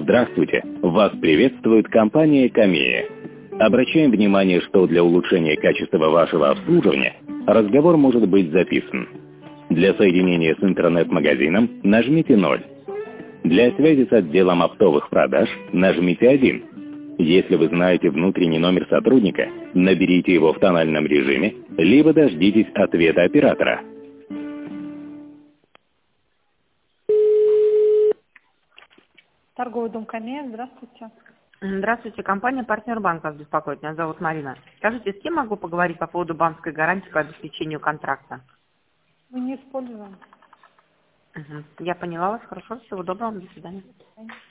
Здравствуйте! Вас приветствует компания Камея. Обращаем внимание, что для улучшения качества вашего обслуживания разговор может быть записан. Для соединения с интернет-магазином нажмите 0. Для связи с отделом оптовых продаж нажмите 1. Если вы знаете внутренний номер сотрудника, наберите его в тональном режиме, либо дождитесь ответа оператора. Торговый дом Камея, здравствуйте. Здравствуйте, компания «Партнер банк» вас беспокоит. Меня зовут Марина. Скажите, с кем могу поговорить по поводу банковской гарантии по обеспечению контракта? Мы не используем. Я поняла вас. Хорошо, всего доброго, до свидания. До свидания.